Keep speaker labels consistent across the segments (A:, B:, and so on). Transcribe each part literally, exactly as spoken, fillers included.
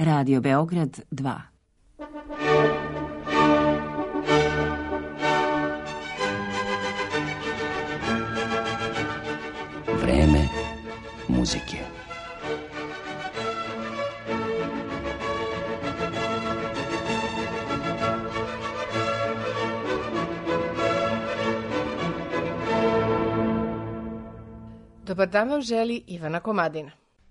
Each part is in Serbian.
A: Radio Beograd dva.
B: Vreme muzike.
C: Dobar dan vam želi Ivana Komadina.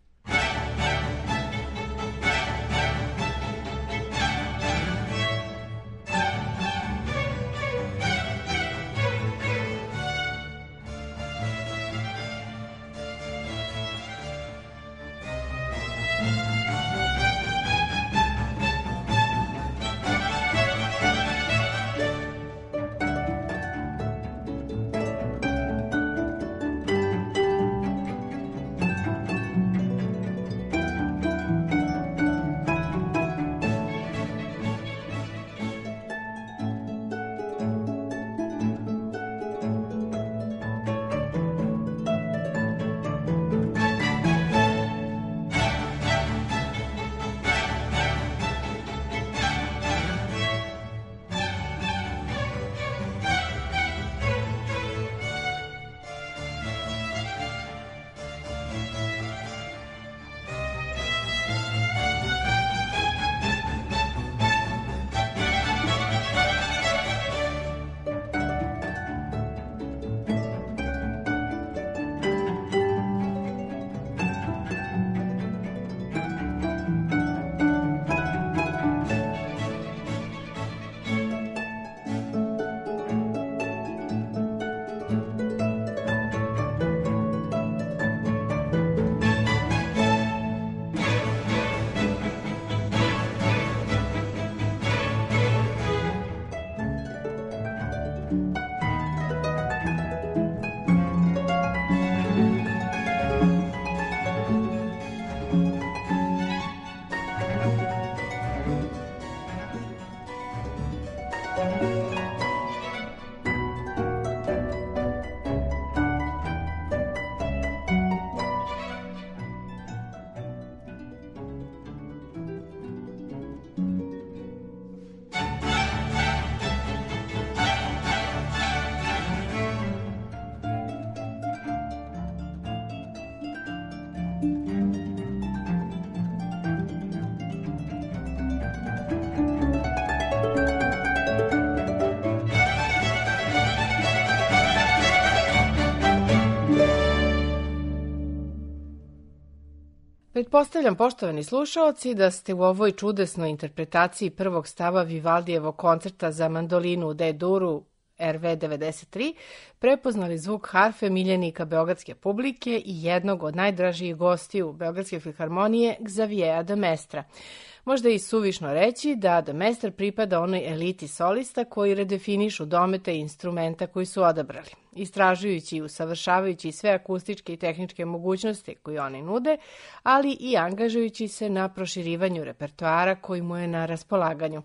C: Pretpostavljam, poštovani slušaoci, da ste u ovoj čudesnoj interpretaciji prvog stava Vivaldijevog koncerta za mandolinu u D-duru R V devedeset tri prepoznali zvuk harfe miljenika beogradske publike i jednog od najdražijih gostiju Beogradske filharmonije, Xaviera de Mestra. Možda je i suvišno reći da de Mestre pripada onoj eliti solista koji redefinišu domete i instrumenta koji su odabrali, istražujući i usavršavajući sve akustičke i tehničke mogućnosti koje oni nude, ali i angažujući se na proširivanju repertoara koji mu je na raspolaganju.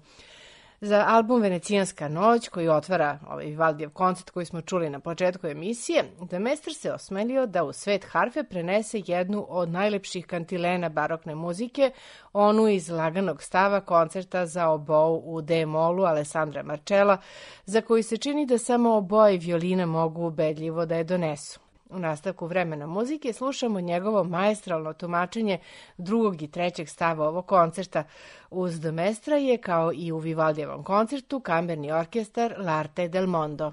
C: Za album Venecijanska noć, koji otvara ovaj Vivaldijev koncert koji smo čuli na početku emisije, de Mestre se osmelio da u svet harfe prenese jednu od najlepših kantilena barokne muzike, onu iz laganog stava koncerta za obou u D-molu Alessandra Marcella, za koji se čini da samo oboje i violina mogu ubedljivo da je donesu. U nastavku vremena muzike slušamo njegovo maestralno tumačenje drugog i trećeg stava ovog koncerta. Uz de Mestra je, kao i u Vivaldijevom koncertu, kamerni orkestar L'Arte del Mondo.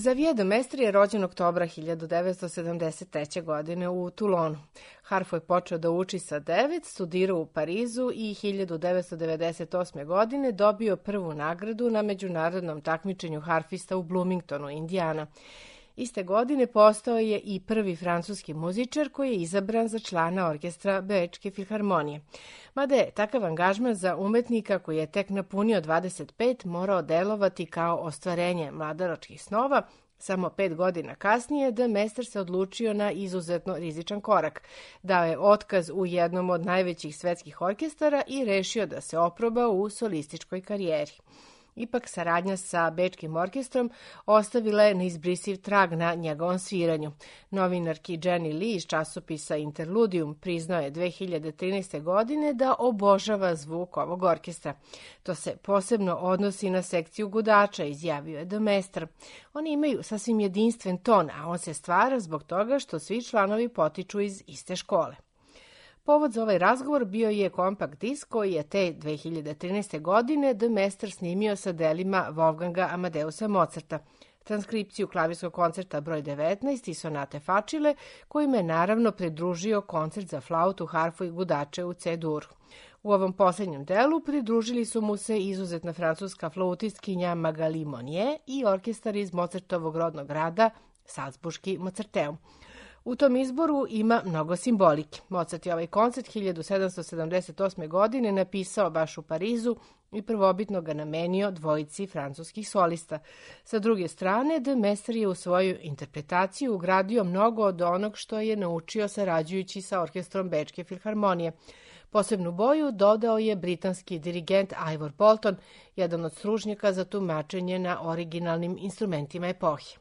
C: Xavier de Maistre je rođen oktobra hiljadu devetsto sedamdeset treće. godine u Toulonu. Harfu je počeo da uči sa devet, studirao u Parizu i hiljadu devetsto devedeset osme. godine dobio prvu nagradu na međunarodnom takmičenju harfista u Bloomingtonu, Indijana. Iste godine postao je i prvi francuski muzičar koji je izabran za člana orkestra Bečke filharmonije. Mada je takav angažman za umetnika koji je tek napunio dvadeset pet morao delovati kao ostvarenje mladalačkih snova, samo pet godina kasnije de Maistre se odlučio na izuzetno rizičan korak. Dao je otkaz u jednom od najvećih svetskih orkestara i rešio da se oproba u solističkoj karijeri. Ipak, saradnja sa Bečkim orkestrom ostavila je neizbrisiv trag na njegovom sviranju. Novinarki Jenny Lee iz časopisa Interludium priznao je dve hiljade trinaeste. godine da obožava zvuk ovog orkestra. To se posebno odnosi na sekciju gudača, izjavio je de Maistre. Oni imaju sasvim jedinstven ton, a on se stvara zbog toga što svi članovi potiču iz iste škole. Povod za ovaj razgovor bio je kompakt disk koji je te dve hiljade trinaeste. godine de Maistre snimio sa delima Wolfganga Amadeusa Mozarta, transkripciju klavirskog koncerta broj devetnaest i sonate Facile, kojima je naravno pridružio koncert za flautu, harfu i gudače u C-duru. U ovom posljednjem delu pridružili su mu se izuzetna francuska flautistkinja Magali Monnier i orkestar iz Mozartovog rodnog grada, Salzburški Mozarteum. U tom izboru ima mnogo simbolike. Mozart je ovaj koncert hiljadu sedamsto sedamdeset osme. godine napisao baš u Parizu i prvobitno ga namenio dvojici francuskih solista. Sa druge strane, de Maistre je u svoju interpretaciju ugradio mnogo od onog što je naučio sarađujući sa orkestrom Bečke filharmonije. Posebnu boju dodao je britanski dirigent Ivor Bolton, jedan od stručnjaka za tumačenje na originalnim instrumentima epohe.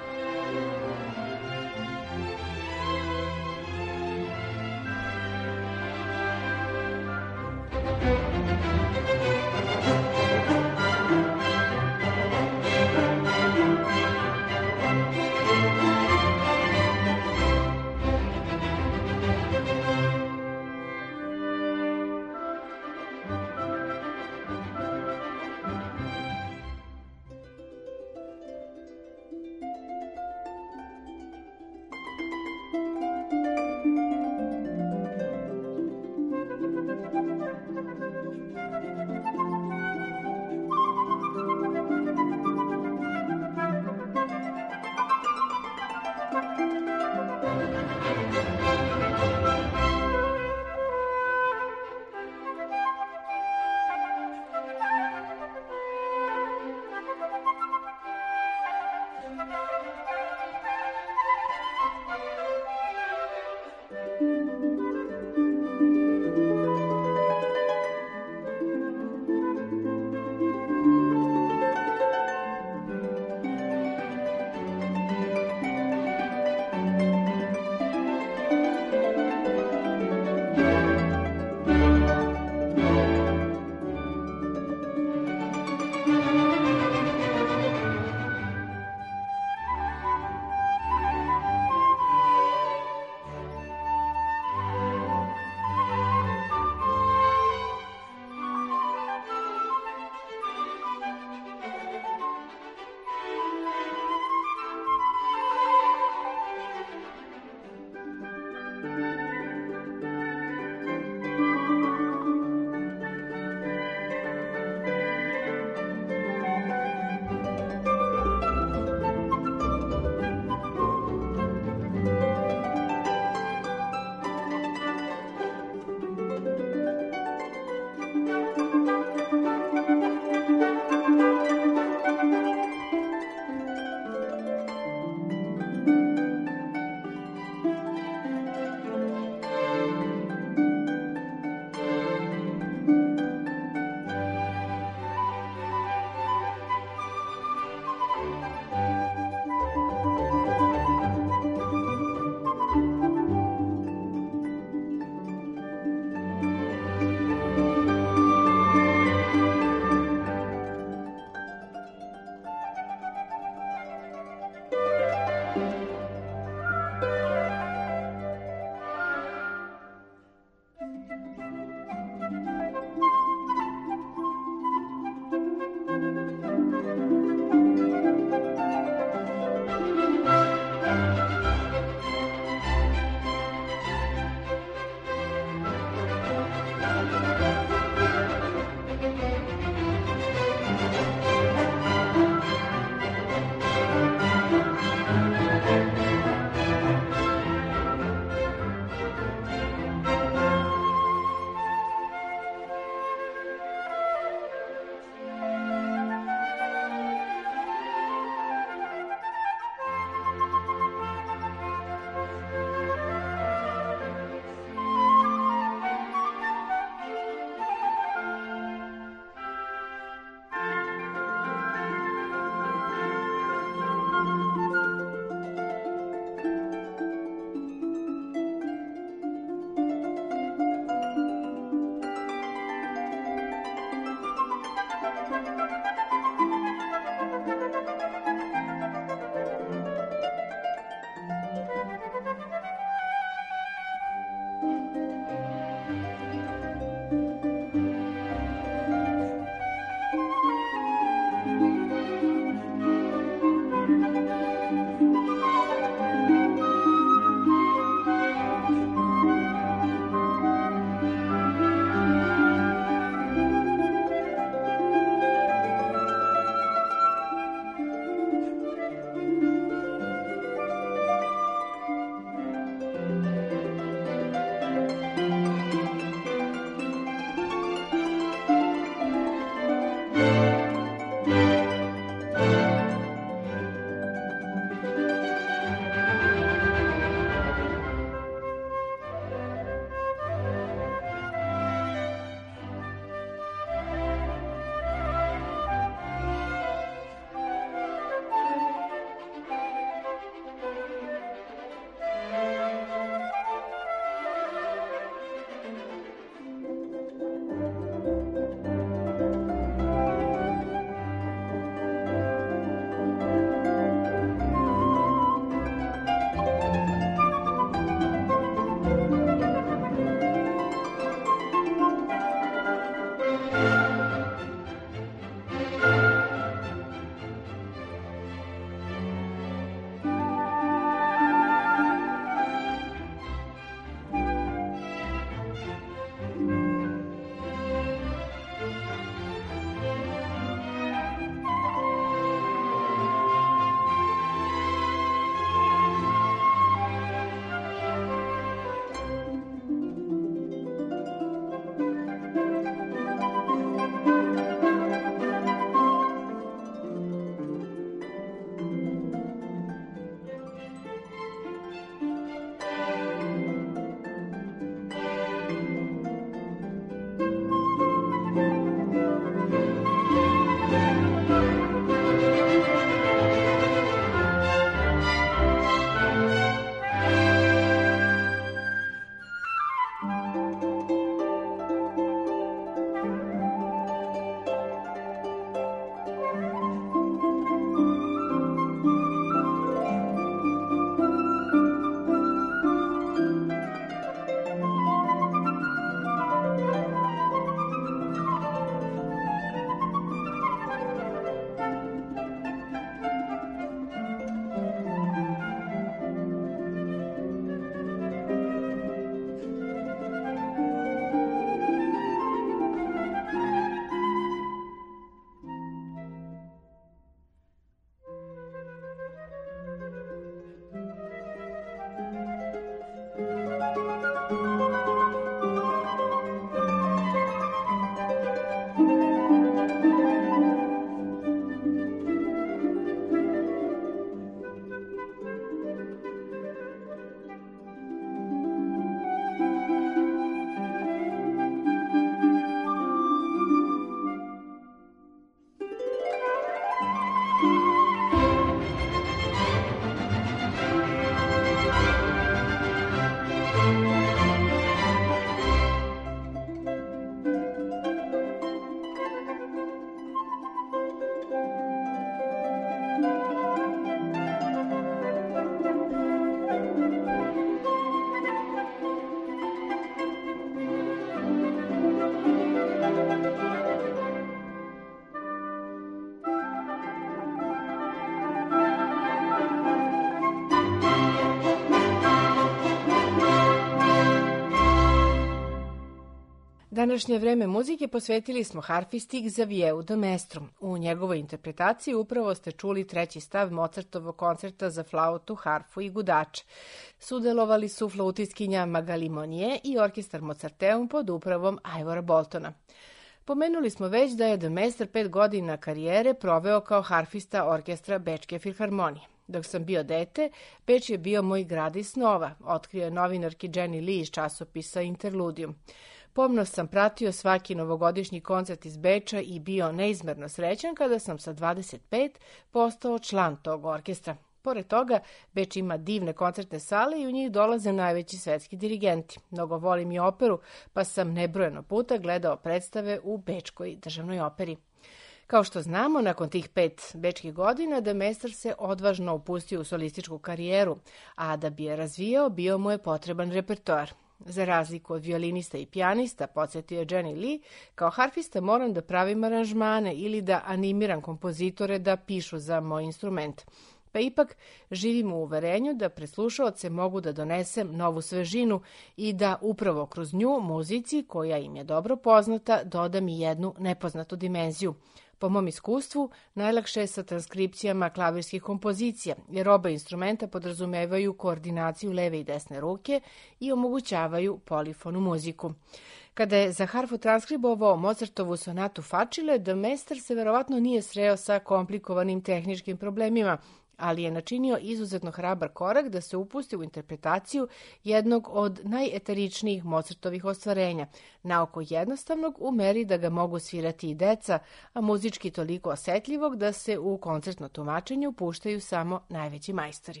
C: večerašnje vreme muzike posvetili smo harfisti Xavieu de Maistru. U njegovoj interpretaciji upravo ste čuli treći stav Mozartovog koncerta za flautu, harfu i gudač. Sudelovali su flautistkinja Magali Monnier i orkestar Mozarteum pod upravom Ivora Boltona. Pomenuli smo već da je de Maistre pet godina karijere proveo kao harfista orkestra Bečke filharmonije. Dok sam bio dete, Beč je bio moj grad iz snova, otkrio je novinarki Jenny Lee iz časopisa Interludium. Pomno sam pratio svaki novogodišnji koncert iz Beča i bio neizmerno srećan kada sam sa dvadeset pet postao član tog orkestra. Pored toga, Beč ima divne koncertne sale i u njih dolaze najveći svetski dirigenti. Mnogo volim i operu, pa sam nebrojeno puta gledao predstave u Bečkoj državnoj operi. Kao što znamo, nakon tih pet bečkih godina, de Maistre se odvažno upustio u solističku karijeru, a da bi je razvijao, bio mu je potreban repertoar. Za razliku od violinista i pijanista, podsjetio je Jenny Lee, kao harfista moram da pravim aranžmane ili da animiram kompozitore da pišu za moj instrument. Pa ipak živim u uverenju da pred slušaoce mogu da donesem novu svežinu i da upravo kroz nju muzici, koja im je dobro poznata, dodam i jednu nepoznatu dimenziju. Po mom iskustvu, najlakše je sa transkripcijama klavirskih kompozicija, jer oba instrumenta podrazumevaju koordinaciju leve i desne ruke i omogućavaju polifonu muziku. Kada je za harfu transkribovao Mozartovu sonatu Facile, de Maistre se verovatno nije sreo sa komplikovanim tehničkim problemima, ali je načinio izuzetno hrabar korak da se upusti u interpretaciju jednog od najeteričnijih Mozartovih ostvarenja, naoko jednostavnog u meri da ga mogu svirati i deca, a muzički toliko osetljivog da se u koncertno tumačenju puštaju samo najveći majstori.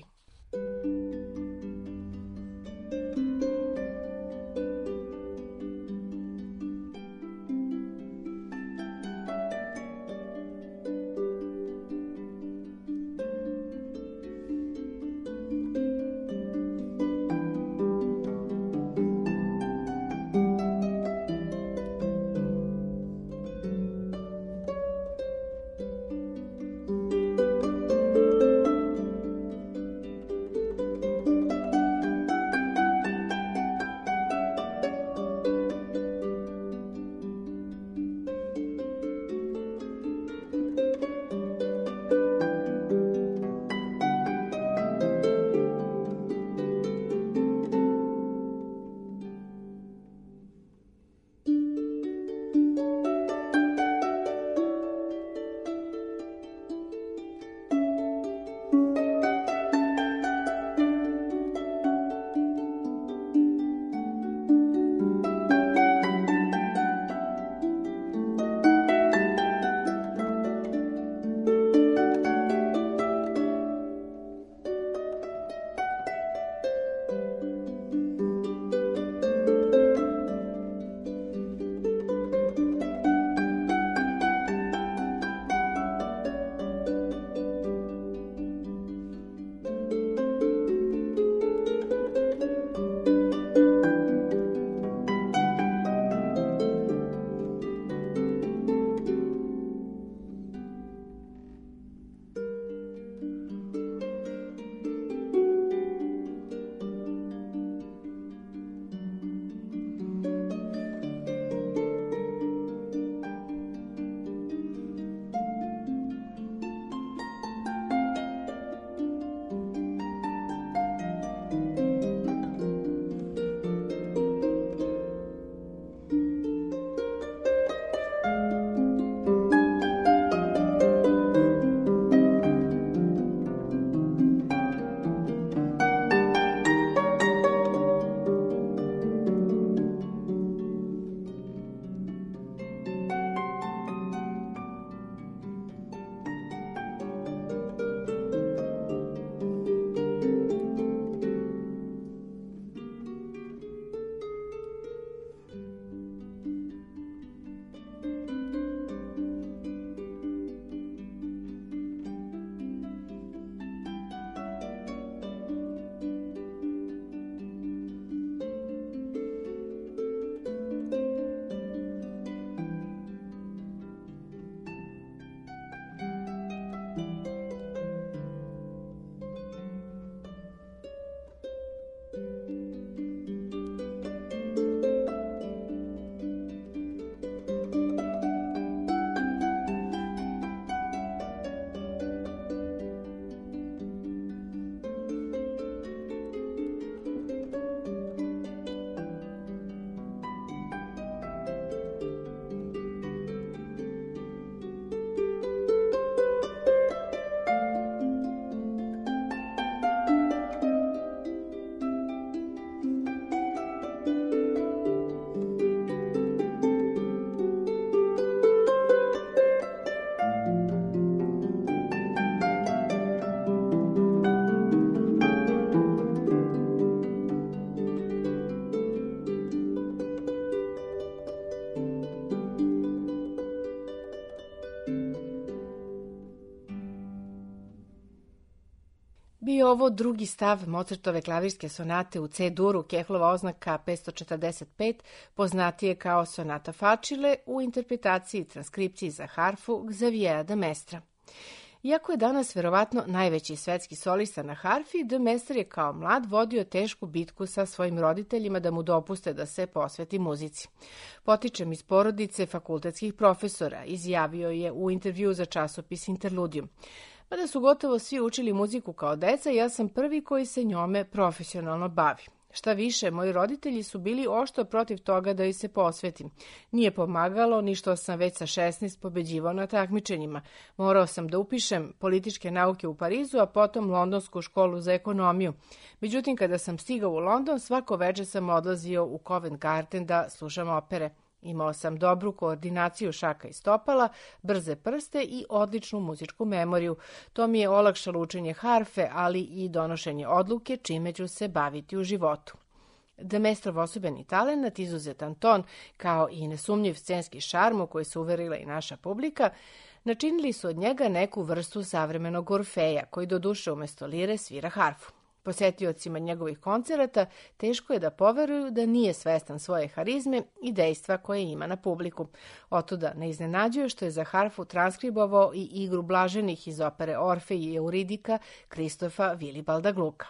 C: Bio ovo drugi stav Mozartove klavirske sonate u C-duru, Kehlova oznaka petsto četrdeset pet, poznatije kao sonata facile u interpretaciji i transkripciji za harfu Xaviera de Mestra. Iako je danas verovatno najveći svetski solista na harfi, de Mestre je kao mlad vodio tešku bitku sa svojim roditeljima da mu dopuste da se posveti muzici. Potičem iz porodice fakultetskih profesora, izjavio je u intervju za časopis Interludium. Mada su gotovo svi učili muziku kao deca, ja sam prvi koji se njome profesionalno bavi. Šta više, moji roditelji su bili oštro protiv toga da joj se posvetim. Nije pomagalo ni što sam već sa šesnaest pobeđivao na takmičenjima. Morao sam da upišem političke nauke u Parizu, a potom Londonsku školu za ekonomiju. Međutim, kada sam stigao u London, svako veče sam odlazio u Covent Garden da slušam opere. Imao sam dobru koordinaciju šaka i stopala, brze prste i odličnu muzičku memoriju. To mi je olakšalo učenje harfe, ali i donošenje odluke čime ću se baviti u životu. De Mestrov osobeni talenat, izuzetan ton, kao i nesumnjiv scenski šarm u koji se uverila i naša publika, načinili su od njega neku vrstu savremenog Orfeja, koji doduše umesto lire svira harfu. Posetiocima njegovih koncerata teško je da poveruju da nije svestan svoje harizme i dejstva koje ima na publiku. Otuda ne iznenađuje što je za harfu transkribovao i igru blaženih iz opere Orfej i Euridika Kristofa Vilibalda Gluka.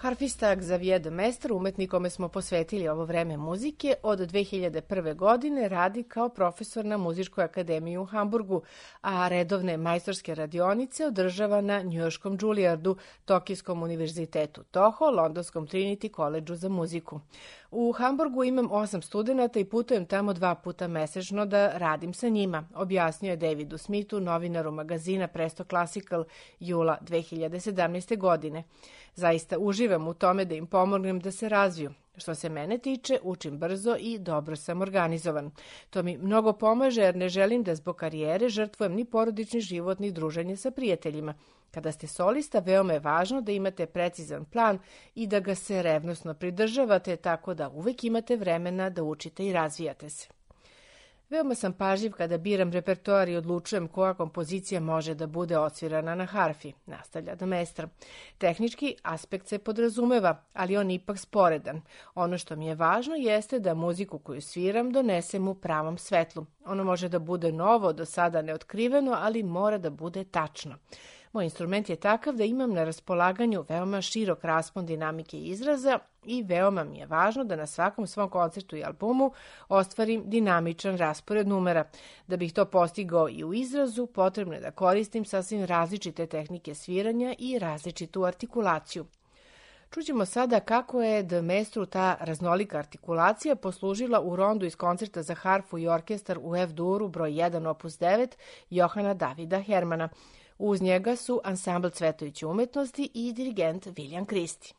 C: Harfista Xavier de Mestre, umetnik kome smo posvetili ovo vreme muzike, od dve hiljade prve. godine radi kao profesor na Muzičkoj akademiji u Hamburgu, a redovne majstorske radionice održava na njujorškom Juilliardu, Tokijskom univerzitetu Toho, londonskom Trinity Collegeu za muziku. U Hamburgu imam osam studenata i putujem tamo dva puta mesečno da radim sa njima, objasnio je Davidu Smithu, novinaru magazina Presto Classical, jula dve hiljade sedamnaeste. godine. Zaista uživam u tome da im pomognem da se razviju. Što se mene tiče, učim brzo i dobro sam organizovan. To mi mnogo pomaže jer ne želim da zbog karijere žrtvujem ni porodični život ni druženje sa prijateljima. Kada ste solista, veoma je važno da imate precizan plan i da ga se revnosno pridržavate, tako da uvek imate vremena da učite i razvijate se. Veoma sam pažljiv kada biram repertoar i odlučujem koja kompozicija može da bude odsvirana na harfi, nastavlja de Mestre. Tehnički aspekt se podrazumeva, ali on ipak sporedan. Ono što mi je važno jeste da muziku koju sviram donesem u pravom svetlu. Ono može da bude novo, do sada neotkriveno, ali mora da bude tačno. Moj instrument je takav da imam na raspolaganju veoma širok raspon dinamike izraza i veoma mi je važno da na svakom svom koncertu i albumu ostvarim dinamičan raspored numera. Da bih to postigao i u izrazu, potrebno je da koristim sasvim različite tehnike sviranja i različitu artikulaciju. Čućemo sada kako je de Mestru ta raznolika artikulacija poslužila u rondu iz koncerta za harfu i orkestar u F-duru broj jedan opus devet Johana Davida Hermana. Uz njega su ansambl Cvetovića umetnosti i dirigent William Christie.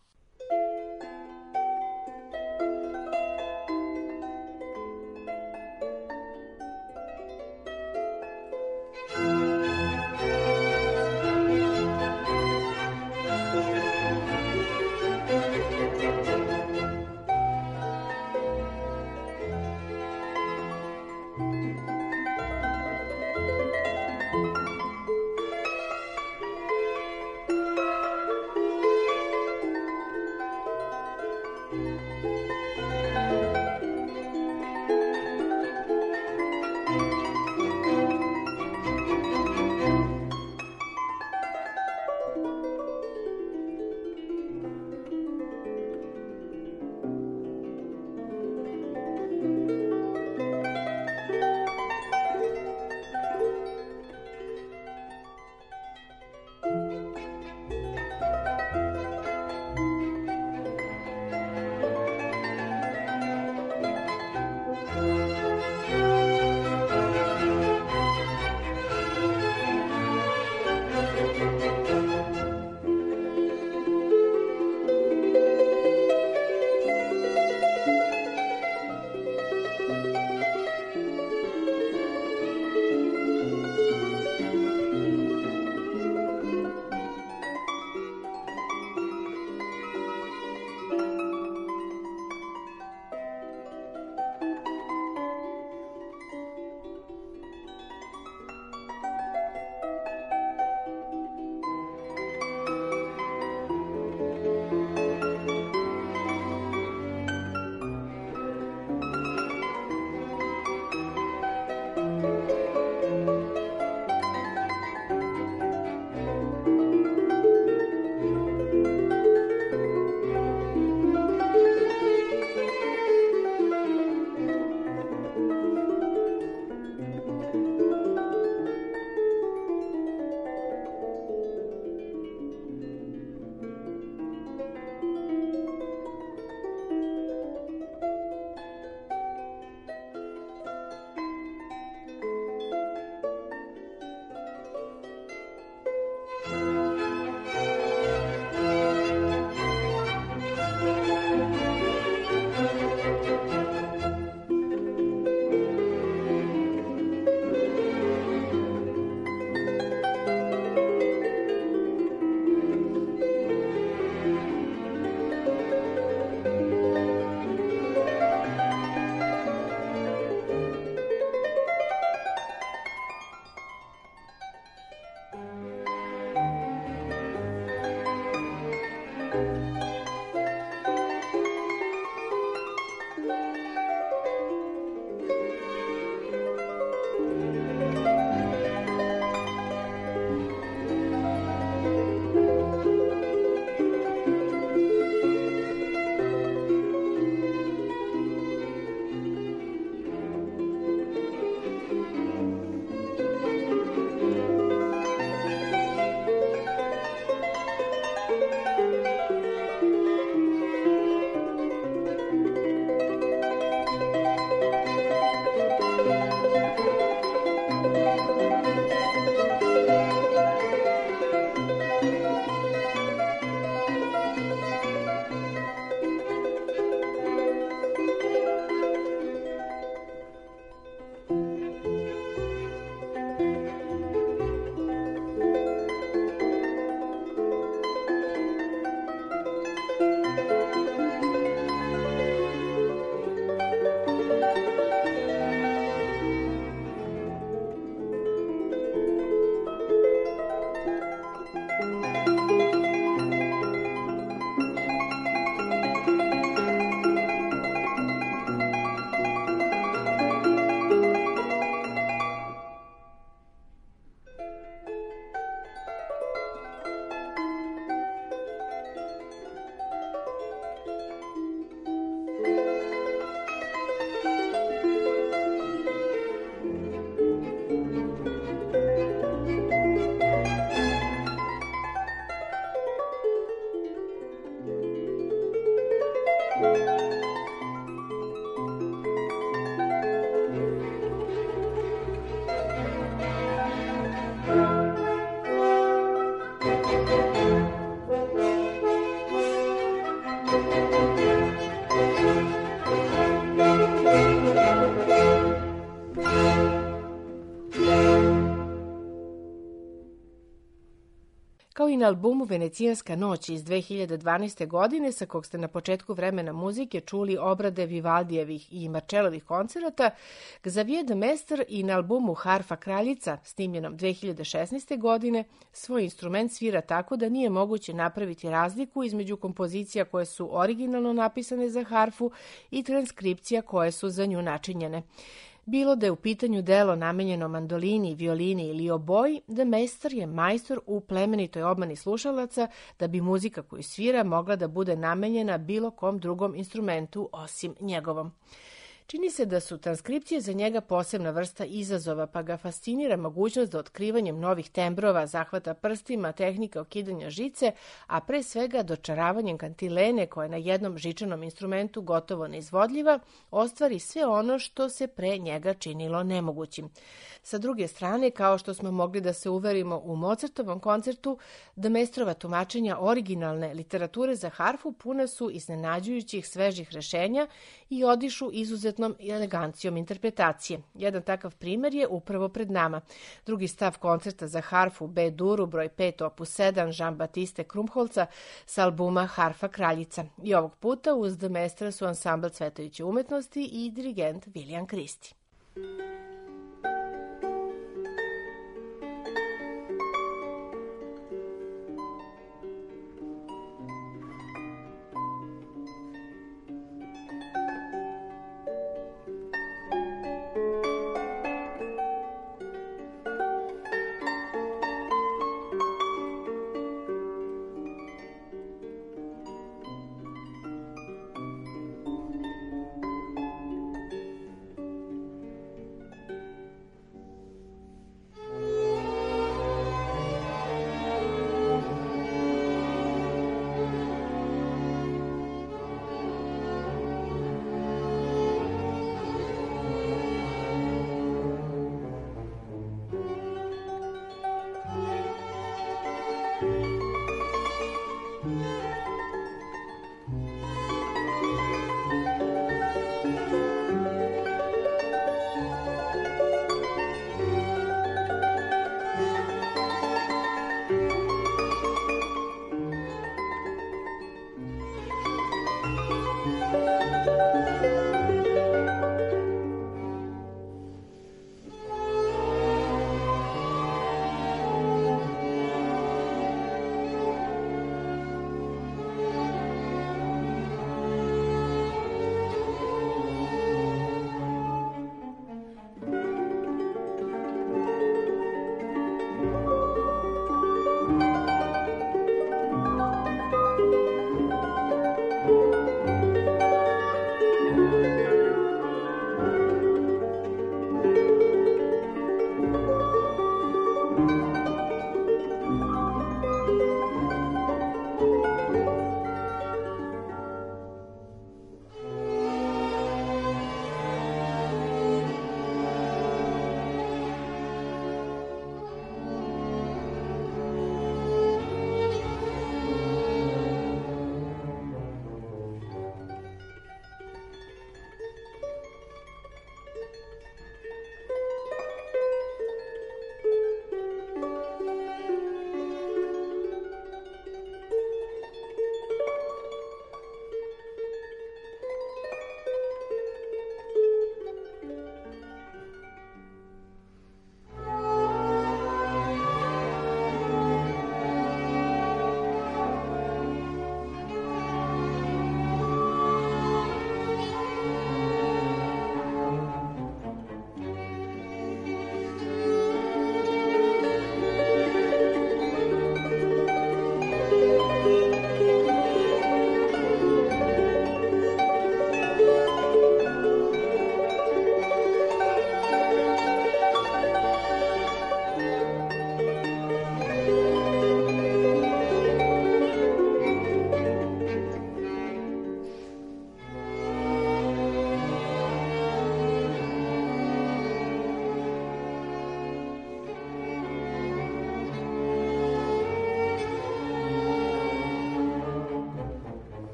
C: kao i na albumu Venecijanska noć iz dve hiljade dvanaeste. godine, sa kog ste na početku Vremena muzike čuli obrade Vivaldijevih i Marčelovih koncerata, Xavier de Mestre i na albumu Harfa kraljica, snimljenom dve hiljade šesnaeste. godine, svoj instrument svira tako da nije moguće napraviti razliku između kompozicija koje su originalno napisane za harfu i transkripcija koje su za nju načinjene. Bilo da je u pitanju delo namenjeno mandolini, violini ili oboji, de Mestre je majstor u plemenitoj obmani slušalaca da bi muzika koju svira mogla da bude namenjena bilo kom drugom instrumentu osim njegovom. Čini se da su transkripcije za njega posebna vrsta izazova, pa ga fascinira mogućnost da otkrivanjem novih tembrova, zahvata prstima, tehnika okidanja žice, a pre svega dočaravanjem kantilene koja je na jednom žičanom instrumentu gotovo neizvodljiva, ostvari sve ono što se pre njega činilo nemogućim. Sa druge strane, kao što smo mogli da se uverimo u Mozartovom koncertu, de Mestrova tumačenja originalne literature za harfu puna su iznenađujućih svežih rešenja i odišu izuzetno elegancijom interpretacije. Jedan takav primer je upravo pred nama. Drugi stav koncerta za harfu B-duru broj pet opus sedam Jean-Baptiste Krumholca sa albuma Harfa kraljica. I ovog puta uz de Mestre su ansambl Cvetajuće umetnosti i dirigent William Christie.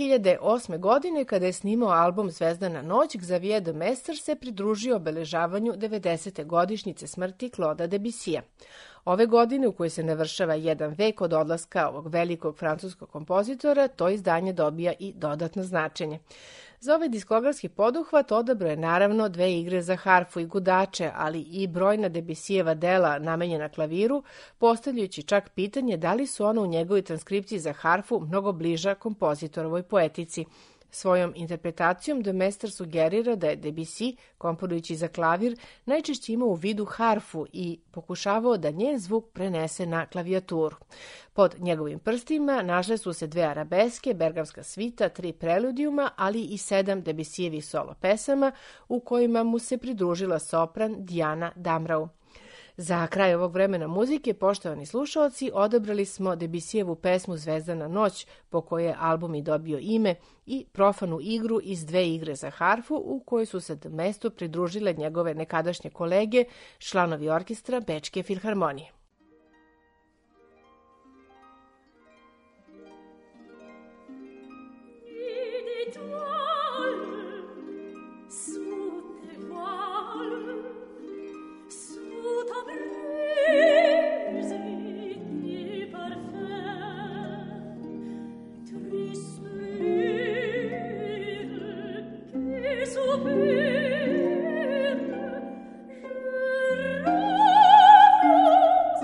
C: hiljade osme. godine, kada je snimao album Zvezdana noć, Xavier de Maistre se pridružio obeležavanju devedesete godišnjice smrti Claude'a Debussija. Ove godine, u kojoj se navršava jedan vek od odlaska ovog velikog francuskog kompozitora, to izdanje dobija i dodatno značenje. Za ovaj diskografski poduhvat odabrao je naravno dve igre za harfu i gudače, ali i brojna Debussijeva dela namenjena klaviru, postavljajući čak pitanje da li su ona u njegovoj transkripciji za harfu mnogo bliža kompozitorovoj poetici. Svojom interpretacijom de Maistre sugerira da je Debussy, komponujući za klavir, najčešće imao u vidu harfu i pokušavao da njen zvuk prenese na klavijaturu. Pod njegovim prstima našle su se dve arabeske, bergamska svita, tri preludijuma, ali i sedam Debussijevih solo pesama u kojima mu se pridružila sopran Diana Damrau. Za kraj ovog vremena muzike, poštovani slušaoci, odabrali smo Debussyjevu pesmu Zvezdana noć, po kojoj je album i dobio ime, i profanu igru iz dve igre za harfu, u kojoj su se de Maistre pridružile njegove nekadašnje kolege, članovi orkestra Bečke filharmonije.
A: Oh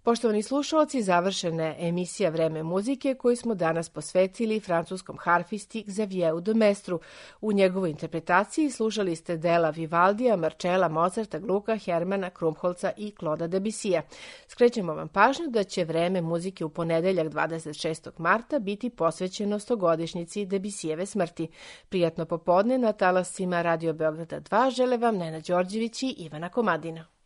C: Poštovani slušalci, završena je emisija Vreme muzike koju smo danas posvetili francuskom harfisti Xavieru de Mestru. U njegovoj interpretaciji slušali ste dela Vivaldija, Marcella, Mozarta, Gluka, Hermana, Krumholca i Clauda Debussija. Skrećemo vam pažnju da će Vreme muzike u ponedeljak dvadeset šestog marta biti posvećeno stogodišnjici Debussijeve smrti. Prijatno popodne na talasima Radio Beograda dva žele vam Nena Đorđević i Ivana Komadina.